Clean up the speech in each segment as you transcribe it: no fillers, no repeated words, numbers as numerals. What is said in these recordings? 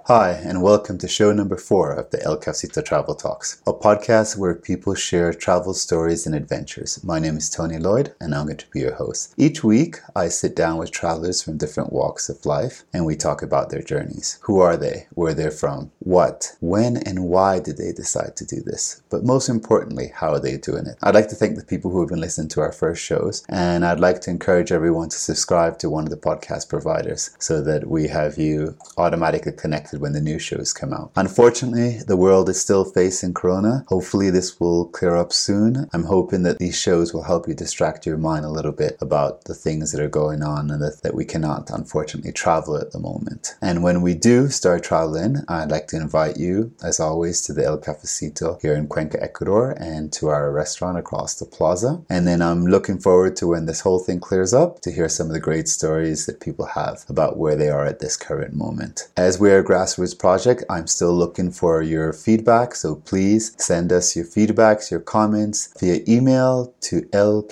Hi, and welcome to show number 4 of the El Cafecito Travel Talks, a podcast where people share travel stories and adventures. My name is Tony Lloyd, and I'm going to be your host. Each week, I sit down with travelers from different walks of life, and we talk about their journeys. Who are they? Where they're from? What? When and why did they decide to do this? But most importantly, how are they doing it? I'd like to thank the people who have been listening to our first shows, and I'd like to encourage everyone to subscribe to one of the podcast providers so that we have you automatically connected when the new shows come out. Unfortunately, the world is still facing Corona. Hopefully this will clear up soon. I'm hoping that these shows will help you distract your mind a little bit about the things that are going on and that we cannot unfortunately travel at the moment. And when we do start traveling, I'd like to invite you, as always, to the El Cafecito here in Cuenca, Ecuador, and to our restaurant across the plaza. And then I'm looking forward to when this whole thing clears up to hear some of the great stories that people have about where they are at this current moment. As we're a grassroots project, I'm still looking for your feedback, so please send us your feedbacks, your comments via email to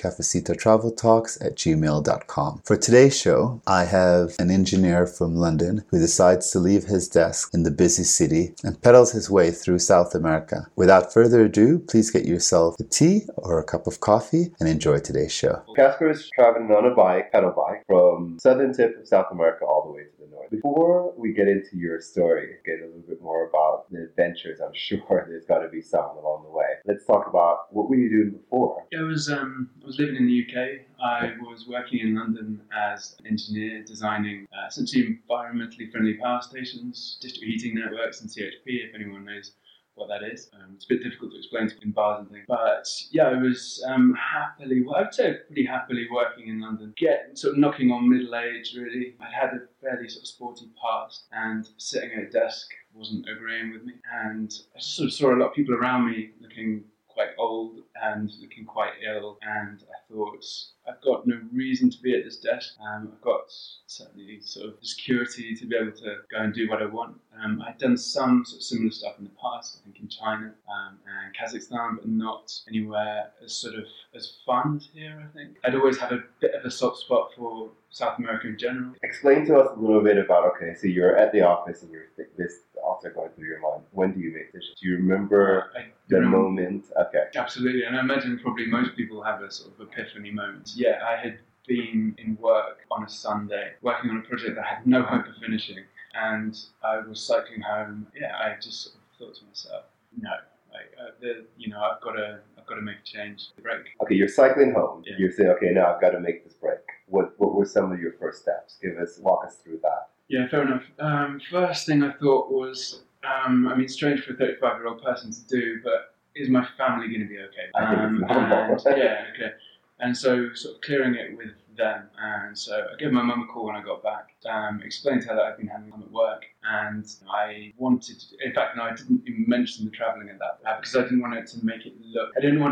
elcafecitotraveltalks@gmail.com. For today's show, I have an engineer from London who decides to leave his desk in the busy city and pedals his way through South America. Without further ado, please get yourself a tea or a cup of coffee and enjoy today's show. Casper is traveling on a pedal bike, from southern tip of South America all the way to the north. Before we get into your story, get a little bit more about the adventures, I'm sure there's got to be some along the way. Let's talk about what were you doing before? I was living in the UK. I was working in London as an engineer, designing essentially environmentally friendly power stations, district heating networks, and CHP, if anyone knows what that is. It's a bit difficult to explain in bars and things. But yeah, I was pretty happily working in London. Sort of knocking on middle age, really. I'd had a fairly sort of sporty past, and sitting at a desk wasn't agreeing with me. And I just sort of saw a lot of people around me looking quite old and looking quite ill, and I thought, I've got no reason to be at this desk. I've got certainly sort of the security to be able to go and do what I want. I'd done some sort of similar stuff in the past, I think in China and Kazakhstan, but not anywhere as fun as here, I think. I'd always had a bit of a soft spot for South America in general. Explain to us a little bit about, so you're at the office and this thoughts are going through your mind. When do you make decisions? Do you remember the moment? Okay. Absolutely, and I imagine probably most people have a sort of epiphany moment. Yeah, I had been in work on a Sunday, working on a project that I had no hope of finishing, and I was cycling home. Yeah, I just sort of thought to myself, no, I've got to make a change. The break. Okay, you're cycling home. Yeah. You're saying, okay, now I've got to make this break. What were some of your first steps? Walk us through that. Yeah, fair enough. First thing I thought was, strange for a 35-year-old person to do, but is my family going to be okay? I think it's normal. Okay. And so sort of clearing it with them. And so I gave my mum a call when I got back, explained to her that I'd been having fun at work, and I wanted to, in fact, no, I didn't even mention the travelling at that because I didn't want to make it look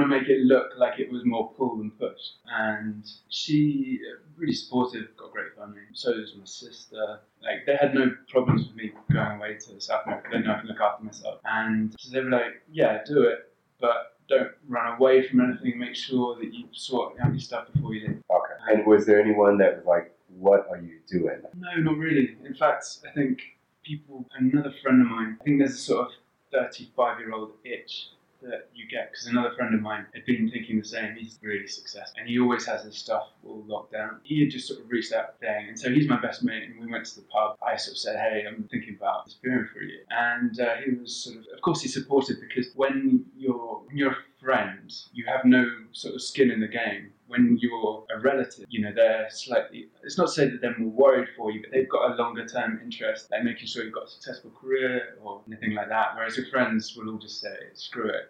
like it was more pull than push. And she, really supportive, got a great family. So does my sister. Like, they had no problems with me going away to South America. They know I can look after myself. And so they were like, yeah, do it, but don't run away from anything. Make sure that you sort out your stuff before you leave. Okay. And was there anyone that was like, what are you doing? No, not really. In fact, I think another friend of mine, I think there's a sort of 35-year-old itch that you get, because another friend of mine had been thinking the same. He's really successful and he always has his stuff all locked down. He had just sort of reached out thing, and so he's my best mate, and we went to the pub. I sort of said, hey, I'm thinking about disappearing for a year, and he was of course he's supportive, because when you're a friend, you have no sort of skin in the game. When you're a relative, they're slightly, it's not to say that they're more worried for you, but they've got a longer term interest, like making sure you've got a successful career or anything like that, whereas your friends will all just say, screw it,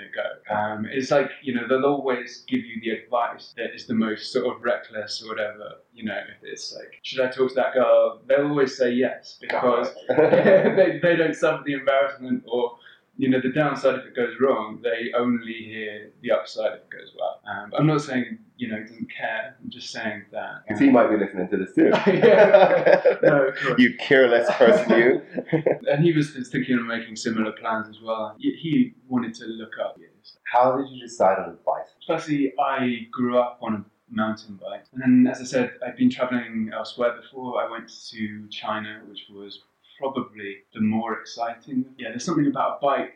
go. It's like, they'll always give you the advice that is the most sort of reckless or whatever. If it's like, should I talk to that girl? They'll always say yes, because they don't suffer the embarrassment or, the downside if it goes wrong. They only hear the upside if it goes well. I'm not saying, he doesn't care. I'm just saying that. Because he might be listening to this too. Yeah. No, you careless person, you. And he was thinking of making similar plans as well. He wanted to look up. How did you decide on a bicycle? Firstly, I grew up on a mountain bike. And then, as I said, I'd been travelling elsewhere before. I went to China, which was probably the more exciting. Yeah, there's something about a bike,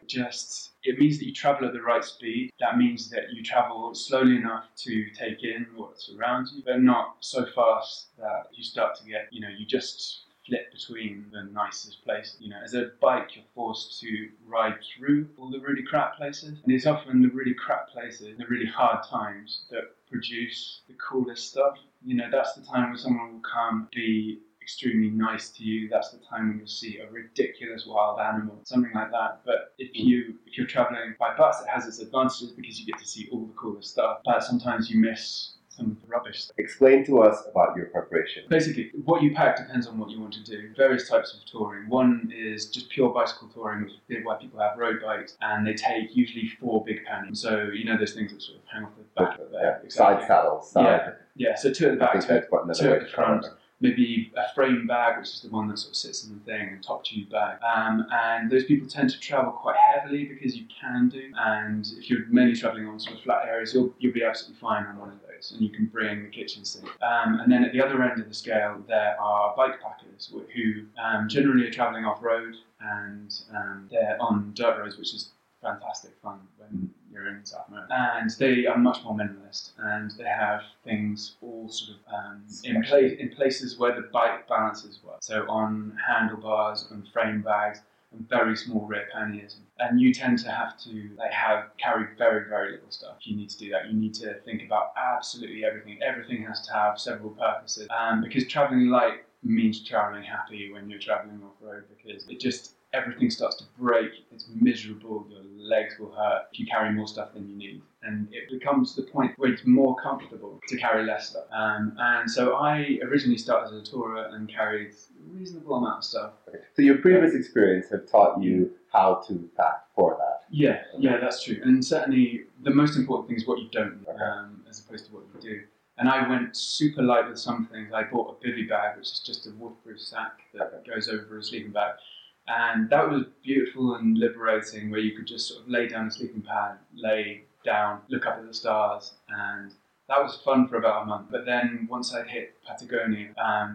it means that you travel at the right speed. That means that you travel slowly enough to take in what's around you, but not so fast that you start to get, you just flip between the nicest places. As a bike, you're forced to ride through all the really crap places, and it's often the really crap places, the really hard times that produce the coolest stuff. That's the time when someone will come, be extremely nice to you. That's the time when you'll see a ridiculous wild animal, something like that. But if you're traveling by bus, it has its advantages because you get to see all the coolest stuff. But sometimes you miss some of the rubbish. Explain to us about your preparation. Basically, what you pack depends on what you want to do. Various types of touring. One is just pure bicycle touring, which is why people have road bikes, and they take usually 4 big panniers. So those things that sort of hang off the back of there. Exactly. Side saddles. Yeah. So 2 at the back, 2 at the front. Maybe a frame bag, which is the one that sort of sits in the thing, and top tube bag. And those people tend to travel quite heavily because you can do. And if you're mainly traveling on sort of flat areas, you'll be absolutely fine on one of those, and you can bring the kitchen sink. And then at the other end of the scale, there are bike packers who generally are traveling off road, and they're on dirt roads, which is fantastic fun when you're in South America. And they are much more minimalist, and they have things all sort of in places where the bike balances well. So on handlebars and frame bags and very small rear panniers. And you tend to have to carry very, very little stuff. You need to do that. You need to think about absolutely everything. Everything has to have several purposes. Because traveling light means traveling happy when you're traveling off road, because everything starts to break, it's miserable, your legs will hurt if you carry more stuff than you need. And it becomes the point where it's more comfortable to carry less stuff. And so I originally started as a tourer and carried a reasonable amount of stuff. Okay. So your previous experience have taught you how to pack for that? Yeah, that's true. And certainly the most important thing is what you don't know, as opposed to what you do. And I went super light with some things. I bought a bivy bag, which is just a waterproof sack that goes over a sleeping bag. And that was beautiful and liberating, where you could just sort of lay down a sleeping pad, lay down, look up at the stars, and that was fun for about a month. But then once I hit Patagonia,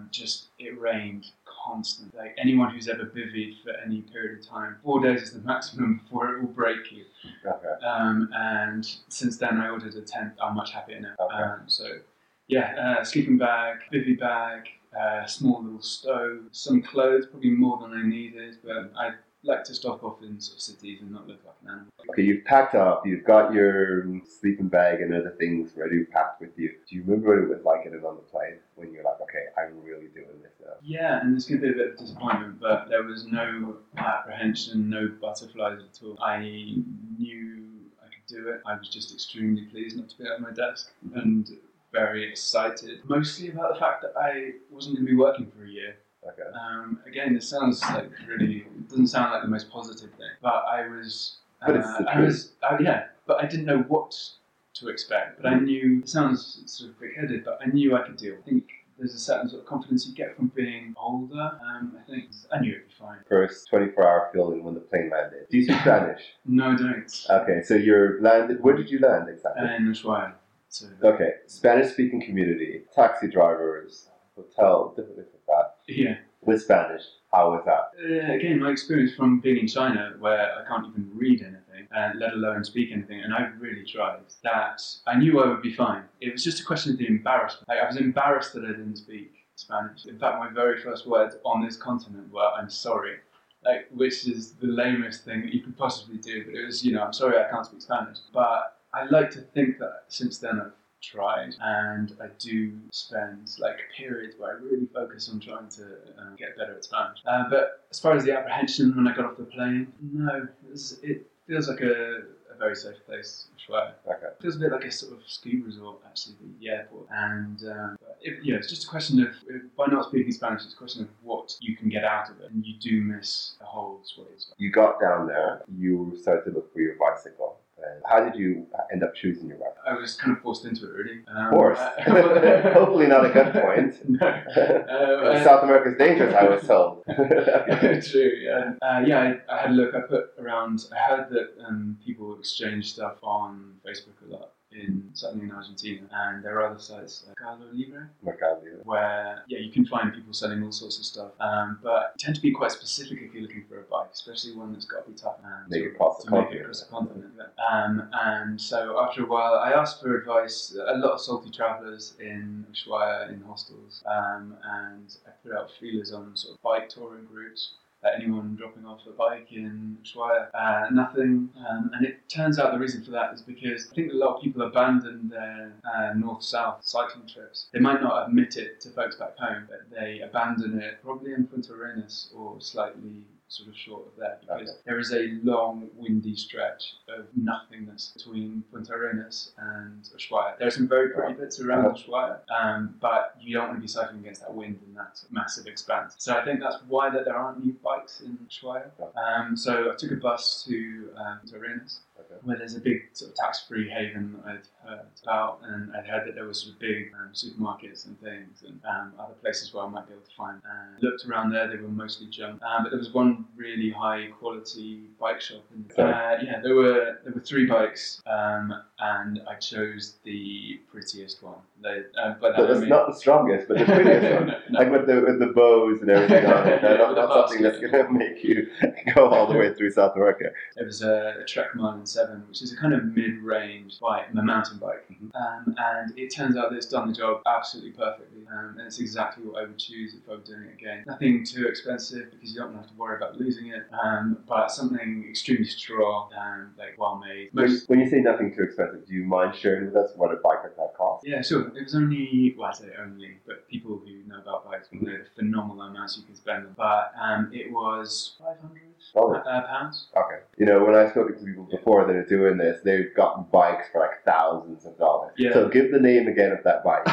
it rained constantly. Like anyone who's ever bivvied for any period of time, 4 days is the maximum before it will break you. Okay. And since then I ordered a tent. I'm much happier now. Okay. Sleeping bag, bivvy bag, small little stove, some clothes, probably more than I needed, but I like to stop off in sort of cities and not look like an animal. Okay, you've packed up, you've got your sleeping bag and other things ready to pack with you. Do you remember what it was like getting on the plane when you're like, okay, I'm really doing this now? Yeah, and there's going to be a bit of disappointment, but there was no apprehension, no butterflies at all. I knew I could do it. I was just extremely pleased not to be at my desk and very excited, mostly about the fact that I wasn't going to be working for a year. Okay. Again, this sounds like it doesn't sound like the most positive thing, but I was. But it's the truth. But I didn't know what to expect. But I knew, it sounds sort of quick-headed, but I knew I could deal. I think there's a certain sort of confidence you get from being older. I think I knew it'd be fine. First 24-hour feeling when the plane landed. Do you speak Spanish? No, I don't. Okay, so you're landed. Where did you land exactly? In Ushuaia. So, okay, Spanish-speaking community, taxi drivers, hotel, different things like that. Yeah. With Spanish, how was that? Again, my experience from being in China, where I can't even read anything, let alone speak anything, and I really tried, that I knew I would be fine. It was just a question of the embarrassment. I was embarrassed that I didn't speak Spanish. In fact, my very first words on this continent were, "I'm sorry," which is the lamest thing that you could possibly do, but it was, I'm sorry I can't speak Spanish. But I like to think that since then I've tried, and I do spend periods where I really focus on trying to get better at Spanish. But as far as the apprehension when I got off the plane, no, it feels like a very safe place, Ushuaia. Okay. It feels a bit like a sort of ski resort, actually, the airport. And it's just a question of, by not speaking Spanish, it's a question of what you can get out of it, and you do miss a whole swathe. You got down there, you started to look for your bicycle. How did you end up choosing your bicycle? I was kind of forced into it, really. Of course. Hopefully not a good point. No. South America's dangerous, I was told. True, yeah. I had a look. I heard that people exchange stuff on Facebook a lot. certainly in Argentina, and there are other sites like Mercado Libre, Mercado Libre. where you can find people selling all sorts of stuff, but tend to be quite specific if you're looking for a bike, especially one that's got to be tough Make it cross the make it continent. across the continent. And so after a while, I asked for advice. A lot of salty travellers in Ushuaia in hostels, and I put out feelers on sort of bike touring groups. Anyone dropping off a bike in Ushuaia, nothing. And it turns out the reason for that is because I think a lot of people abandon their north-south cycling trips. They might not admit it to folks back home, but they abandon it probably in Punta Arenas or slightly sort of short of there, because there is a long, windy stretch of nothingness between Punta Arenas and Ushuaia. There are some very pretty bits around Ushuaia, but you don't want to be cycling against that wind in that massive expanse. So I think that's why that there aren't new bikes in Ushuaia. So I took a bus to Punta Arenas, where there's a big sort of tax-free haven that I'd heard about, and I'd heard that there was sort of big supermarkets and things, and other places where I might be able to find. Looked around there; they were mostly junk, but there was one really high-quality bike shop. There were 3 bikes, and I chose the prettiest one. So that's not the strongest, but the prettiest one, no. like with the bows and everything on it. Not something that's going to make you go all the way through South America. It was a Trek Marlin 7, which is a kind of mid-range bike, a mountain bike, and it turns out that it's done the job absolutely perfectly, and it's exactly what I would choose if I were doing it again. Nothing too expensive because you don't have to worry about losing it, but something extremely strong and like well made. When you say nothing too expensive, do you mind sharing with us what a bike like that costs? Yeah, sure. It was only, well, I say only, but people who know about bikes will know the phenomenal amounts you can spend on. But it was £500 pounds. Okay. You know, when I've spoken to people before that are doing this, they've gotten bikes for like thousands of dollars. Yeah. So give the name again of that bike.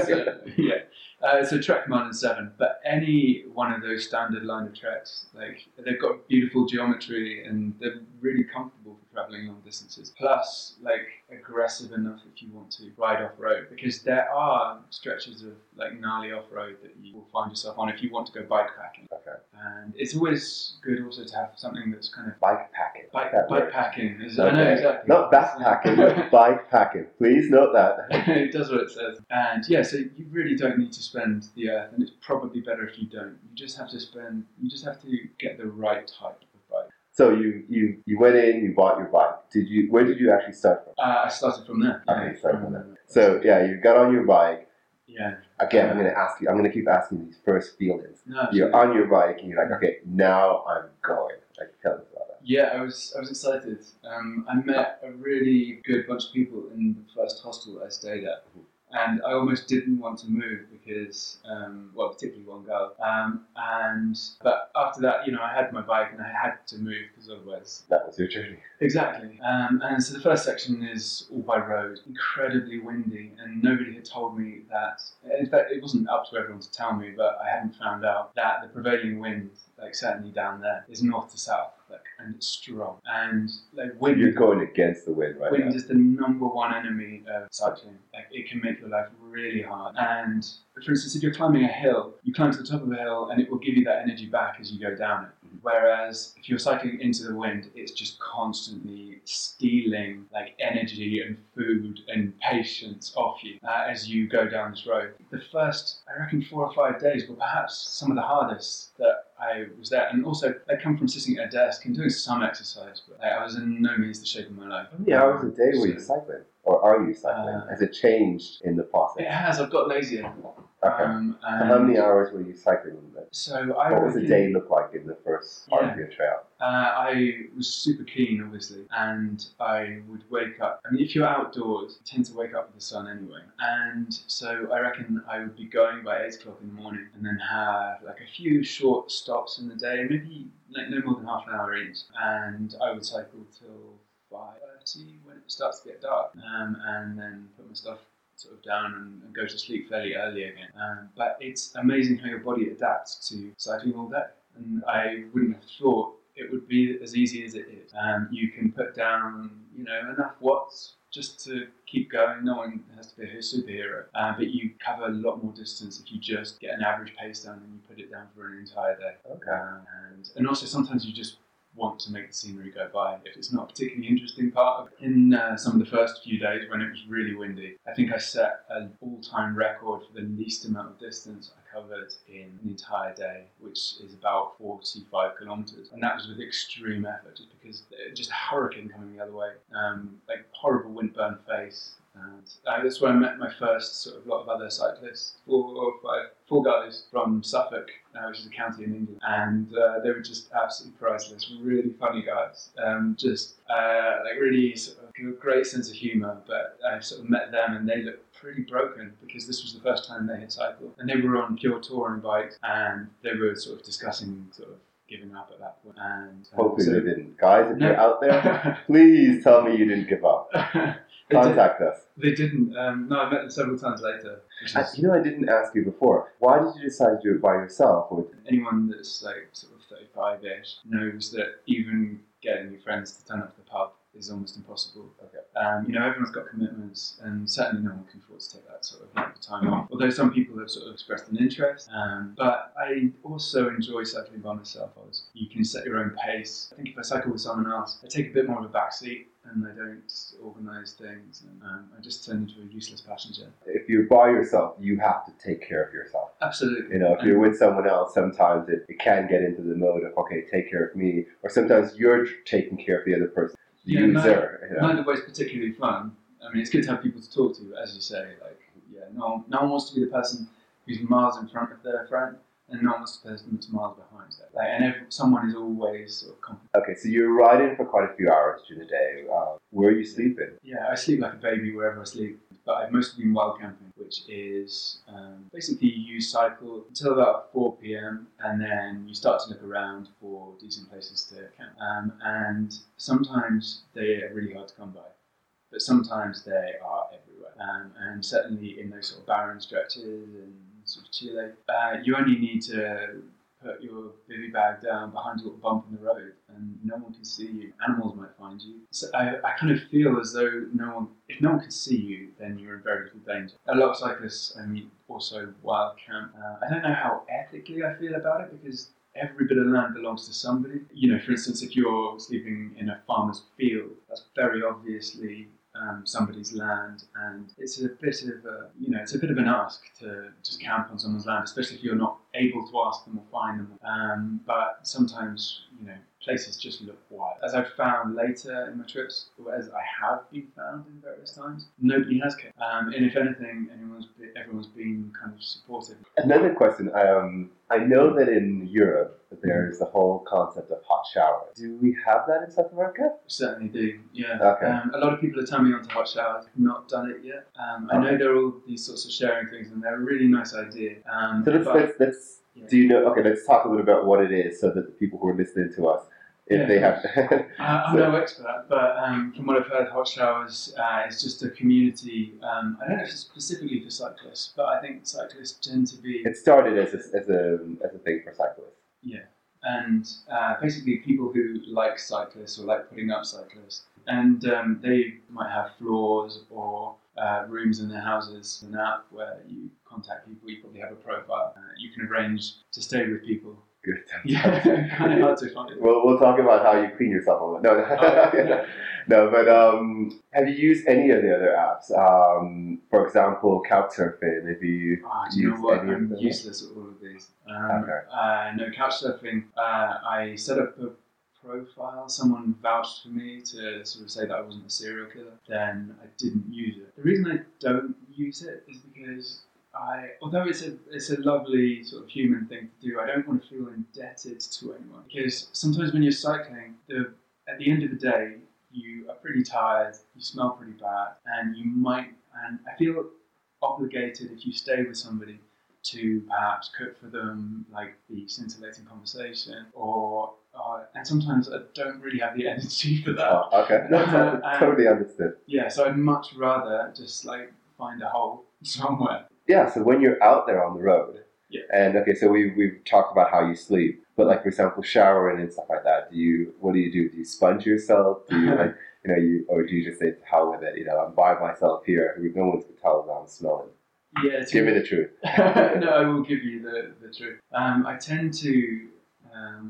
It's a Trek Marlin 7, but any one of those standard line of Treks, like they've got beautiful geometry and they're really comfortable for travelling long distances. Plus, like aggressive enough if you want to ride off road, because there are stretches of like gnarly off road that you will find yourself on if you want to go bike packing. Okay. And it's always good also to have something that's kind of bike packing. Bike packing. Okay. I know exactly. Not backpacking, but bike packing. Please note that. It does what it says. And yeah, so you really don't need to spend the earth, and it's probably better if you don't. You just have to get the right type of bike. So you went in, you bought your bike. Where did you actually start from? I started from there. Okay, you started from there. So yeah, you got on your bike. Yeah. Again, I'm going to keep asking these first feelings. No, you're on your bike and you're like, okay, now I'm going. Like, tell us about that. Yeah, I was excited. I met a really good bunch of people in the first hostel I stayed at. And I almost didn't want to move because, particularly one girl. But after that, I had my bike and I had to move because otherwise... That was your journey. Exactly. And so the first section is all by road, incredibly windy, and nobody had told me that... In fact, it wasn't up to everyone to tell me, but I hadn't found out that the prevailing wind, like certainly down there, is north to south. And it's strong. And like wind, you're going against the wind right now. Wind is the number one enemy of cycling. Like it can make your life really hard. And for instance, if you're climbing a hill, you climb to the top of the hill and it will give you that energy back as you go down it. Whereas if you're cycling into the wind, it's just constantly stealing like energy and food and patience off you as you go down this road. The first, I reckon, 4 or 5 days were perhaps some of the hardest that I was there. And also, I come from sitting at a desk and doing some exercise, but I was in no means the shape of my life. How many hours a day were you cycling? Or are you cycling? Has it changed in the process? It has. I've got lazier. Okay. How many hours were you cycling then? What was a day look like in the first part of your trail? I was super keen, obviously, and I would wake up. I mean, if you're outdoors, you tend to wake up with the sun anyway. And so I reckon I would be going by 8 o'clock in the morning and then have like a few short stops in the day, maybe like no more than half an hour each. And I would cycle till 5:30 when it starts to get dark, and then put my stuff sort of down and go to sleep fairly early again. But it's amazing how your body adapts to cycling all day. And I wouldn't have thought it would be as easy as it is. You can put down, enough watts just to keep going. No one has to be a superhero. But you cover a lot more distance if you just get an average pace down and you put it down for an entire day. Okay. And also sometimes you just want to make the scenery go by if it's not a particularly interesting part of it. In some of the first few days when it was really windy, I think I set an all-time record for the least amount of distance I covered in an entire day, which is about 45 kilometers, and that was with extreme effort, just because just a hurricane coming the other way, like horrible wind-burned face. And that's where I met my first sort of lot of other cyclists, four guys from Suffolk, which is a county in England, and they were just absolutely priceless, really funny guys, like really sort of a great sense of humour. But I sort of met them and they looked pretty broken because this was the first time they had cycled, and they were on pure touring bikes, and they were sort of discussing sort of giving up at that point. And hopefully they didn't. Guys, if you're out there, please tell me you didn't give up. Contact us. They didn't. No, I met them several times later. I didn't ask you before. Why did you decide to do it by yourself? Anyone that's like sort of 35-ish knows that even getting your friends to turn up to the pub is almost impossible. Okay. Everyone's got commitments, and certainly no one can afford to take that sort of length of time off. Although some people have sort of expressed an interest, but I also enjoy cycling by myself. You can set your own pace. I think if I cycle with someone else, I take a bit more of a back seat and I don't organise things, and I just turn into a useless passenger. If you're by yourself, you have to take care of yourself. Absolutely. If you're with someone else, sometimes it can get into the mode of, okay, take care of me, or sometimes you're taking care of the other person. Neither way is particularly fun. I mean, it's good to have people to talk to, as you say. Like, no one wants to be the person who's miles in front of their friend, and no one wants to be the person that's miles behind them. Like, and someone is always sort of confident. Okay, so you're riding for quite a few hours during the day. Where are you sleeping? Yeah, I sleep like a baby wherever I sleep, but I've mostly been wild camping, which is basically you cycle until about 4 p.m. and then you start to look around for decent places to camp. And sometimes they are really hard to come by, but sometimes they are everywhere. And certainly in those sort of barren stretches in sort of Chile, you only need to put your bivy bag down behind a little bump in the road and no one can see you. Animals might find you. So I kind of feel as though if no one can see you, then you're in very little danger. A lot of cyclists, I mean, also wild camp. I don't know how ethically I feel about it, because every bit of land belongs to somebody. For instance, if you're sleeping in a farmer's field, that's very obviously somebody's land, and it's a bit of an ask to just camp on someone's land, especially if you're not able to ask them or find them. But sometimes, places just look wild. As I've found later in my trips, or as I have been found in various times, nobody has cared. And if anything, everyone's been kind of supportive. Another question. I know that in Europe there's the whole concept of hot showers. Do we have that in South America? We certainly do, yeah. Okay. A lot of people are turning me on to hot showers. I've not done it yet. I know there are all these sorts of sharing things, and they're a really nice idea. So let's do you know? Okay, let's talk a little about what it is, so that the people who are listening to us, they have. I'm no expert, but from what I've heard, hot showers is just a community. I don't know if it's specifically for cyclists, but I think cyclists tend to be. It started as a thing for cyclists. Yeah, and basically people who like cyclists or like putting up cyclists, and they might have floors or rooms in their houses, an app where you contact people. You probably have a profile. You can arrange to stay with people. Good. Yeah, kind of hard to find it. Well, we'll talk about how you clean yourself on that. No, but have you used any of the other apps? For example, Couchsurfing. Have you used any of them? I'm useless at all of these. Okay. No, Couchsurfing. I set up a profile. Someone vouched for me to sort of say that I wasn't a serial killer. Then I didn't use it. The reason I don't use it is because although it's a lovely sort of human thing to do, I don't want to feel indebted to anyone. Because sometimes when you're cycling, at the end of the day, you are pretty tired, you smell pretty bad, and I feel obligated if you stay with somebody to perhaps cook for them, like the scintillating conversation, and sometimes I don't really have the energy for that. Oh, okay, no, totally understood. Yeah, so I'd much rather just like find a hole somewhere. Yeah, so when you're out there on the road, and okay, so we've talked about how you sleep, but like for example, showering and stuff like that. What do you do? Do you sponge yourself? Do you or do you just say, "Hell with it"? I'm by myself here. No one's gonna tell that I'm smelling. Yeah, give me the truth. No, I will give you the truth. I tend to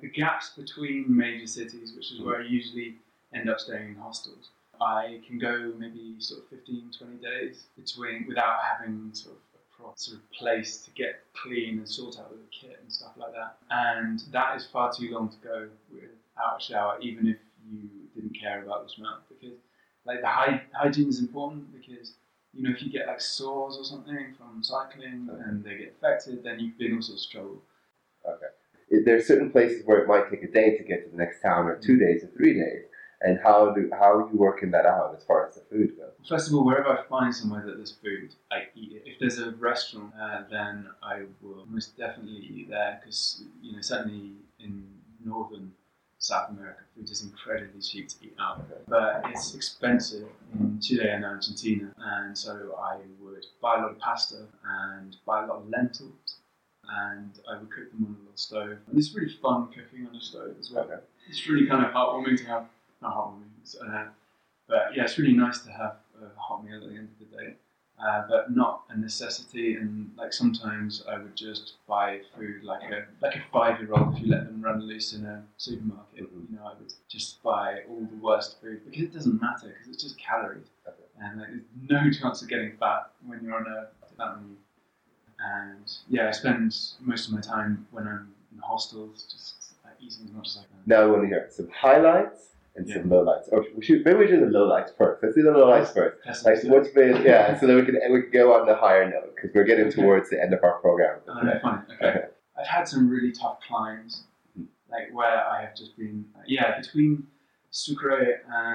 the gaps between major cities, which is where I usually end up staying in hostels. I can go maybe sort of 15, 20 days between without having sort of a proper sort of place to get clean and sort out the kit and stuff like that. And that is far too long to go without a shower, even if you didn't care about the smell, because like the hygiene is important, because you know if you get like sores or something from cycling and they get infected, then you've been all sorts of trouble. Okay. There are certain places where it might take a day to get to the next town, or 2 days, or 3 days. And how are you working that out as far as the food goes? First of all, wherever I find somewhere that there's food, I eat it. If there's a restaurant, then I will most definitely eat there, because you know certainly in northern South America, food is incredibly cheap to eat out, but it's expensive in Chile and Argentina, and so I would buy a lot of pasta and buy a lot of lentils, and I would cook them on a little stove. And it's really fun cooking on a stove as well. Okay. It's really kind of heartwarming to have, not heartwarming, but yeah, it's really nice to have a hot meal at the end of the day. But not a necessity, and like sometimes I would just buy food like a 5-year-old. If you let them run loose in a supermarket, you know, I would just buy all the worst food, because it doesn't matter, because it's just calories, and like, there's no chance of getting fat when you're on a fat menu. And yeah, I spend most of my time when I'm in hostels just eating as much as I can. Now I want to hear some highlights and some lowlights. Or maybe we do the lowlights first. Let's do the lowlights first. Like what's been, so that we can go on the higher note, because we're getting towards the end of our program. Oh, fine. Okay. I've had some really tough climbs, like where I have just been, between Sucre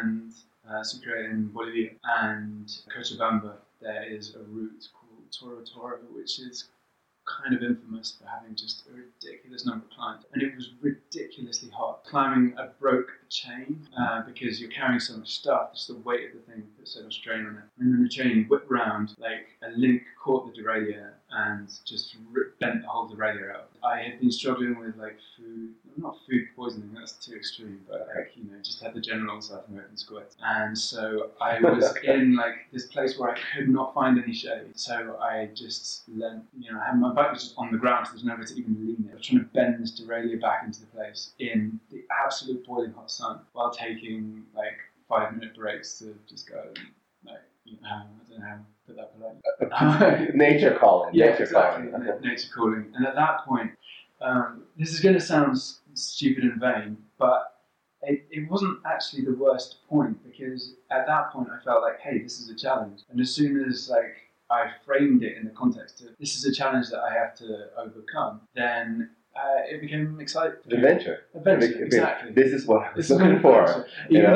in Bolivia and Cochabamba, there is a route called Toro Toro, which is kind of infamous for having just a ridiculous number of climbs, and it was ridiculously hot. Climbing, I broke the chain because you're carrying so much stuff, just the weight of the thing put so much strain on it. And then the chain whipped round, like a link caught the derailleur and just bent the whole derailleur out. I had been struggling with like not food poisoning, that's too extreme, but like, you know, just had the general South American squid. And so I was in like this place where I could not find any shade. So I just my bike was just on the ground, so there's nowhere to even lean it. I was trying to bend this derailleur back into the place in the absolute boiling hot sun, while taking like 5-minute breaks to just go and like, I don't know how to put that politely. Nature calling. Yeah, exactly. Nature calling. And at that point, this is going to sound stupid and vain, but it wasn't actually the worst point, because at that point I felt like, hey, this is a challenge. And as soon as like I framed it in the context of this is a challenge that I have to overcome, then it became exciting. Adventure, exactly. This is what I was looking for.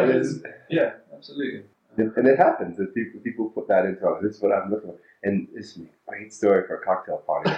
Yeah, absolutely. And it happens that people put that into, this is what I'm looking for. And this is a great story for a cocktail party.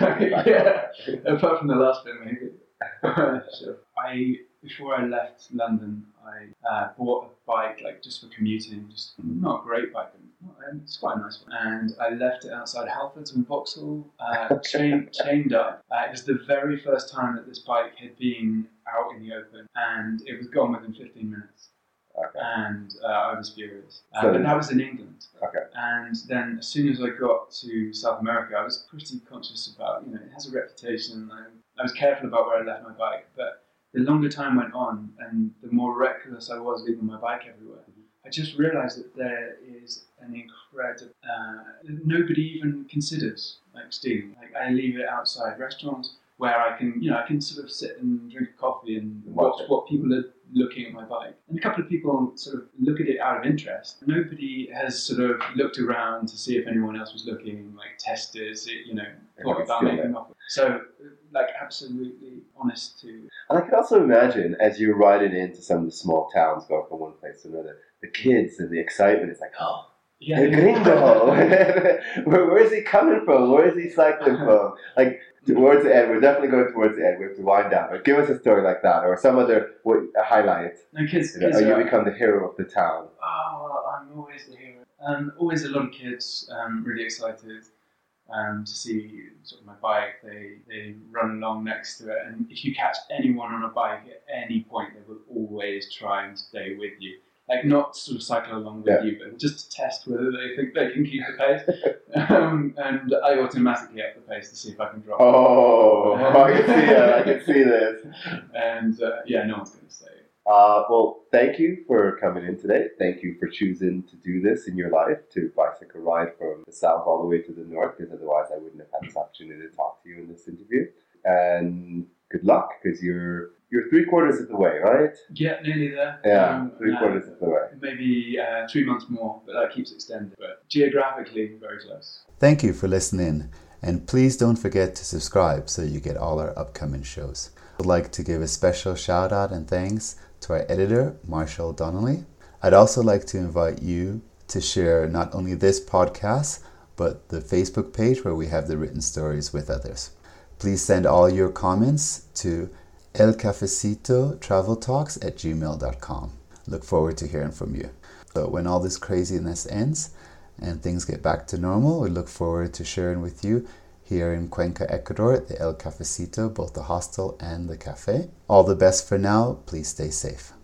Apart from the last bit, maybe. Sure. Before I left London, I bought a bike, like just for commuting, just not a great bike, but it's quite a nice one. And I left it outside Halfords in Vauxhall, chained up. It was the very first time that this bike had been out in the open, and it was gone within 15 minutes. Okay. And I was furious. But that was in England. Okay. And then as soon as I got to South America, I was pretty conscious about, it has a reputation. I was careful about where I left my bike, but the longer time went on and the more reckless I was leaving my bike everywhere, I just realised that there is an incredible, nobody even considers like stealing. Like I leave it outside restaurants where I can sort of sit and drink a coffee and watch what people are looking at my bike. And a couple of people sort of look at it out of interest. Nobody has sort of looked around to see if anyone else was looking, like tested, thought about making an offer. So, like, absolutely honest to... And I can also imagine, as you're riding into some of the small towns, going from one place to another, the kids and the excitement, it's like, oh, El Gringo! Where's he coming from? Where is he cycling from? Like, towards the end, we're definitely going towards the end. We have to wind down. But give us a story like that, or some other highlight. No, kids you become the hero of the town. Oh, I'm always the hero. Always a lot of kids really excited to see sort of my bike. They run along next to it, and if you catch anyone on a bike at any point, they will always try and stay with you. Like not sort of cycle along with you, but just to test whether they think they can keep the pace. And I automatically up the pace to see if I can drop. Oh, I can see it. I can see this. And no one's going to stay. Well, thank you for coming in today. Thank you for choosing to do this in your life, to bicycle ride from the south all the way to the north, because otherwise I wouldn't have had this opportunity to talk to you in this interview. And good luck, because you're 3/4 of the way, right? Yeah, nearly there. Yeah, 3/4 of the way. Maybe 3 months more, but that keeps extending. But geographically, very close. Thank you for listening, and please don't forget to subscribe so you get all our upcoming shows. I'd like to give a special shout out and thanks to our editor, Marshall Donnelly. I'd also like to invite you to share not only this podcast, but the Facebook page where we have the written stories with others. Please send all your comments to elcafecitotraveltalks@gmail.com. Look forward to hearing from you. So when all this craziness ends and things get back to normal, we look forward to sharing with you here in Cuenca, Ecuador, at the El Cafecito, both the hostel and the cafe. All the best for now. Please stay safe.